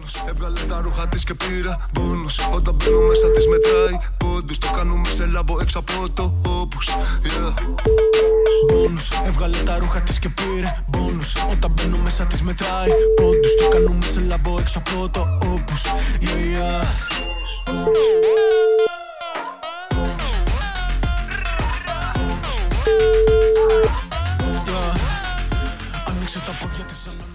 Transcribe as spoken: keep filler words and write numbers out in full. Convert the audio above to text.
Πόνους, έβγαλε τα ρούχα της και πήρα πόνους. Όταν μπαίνω μέσα της μετράει πόντους. Το κάνουμε σε λάμπο έξω από το όπους. Yeah. Πόνους, έβγαλε τα ρούχα της και πήρε πόνους. Όταν μπαίνω μέσα της μετράει πόντους. Το κάνουμε σε λάμπο έξω από το όπους. Yeah, yeah. Άνοιξε τα πόδια της σαν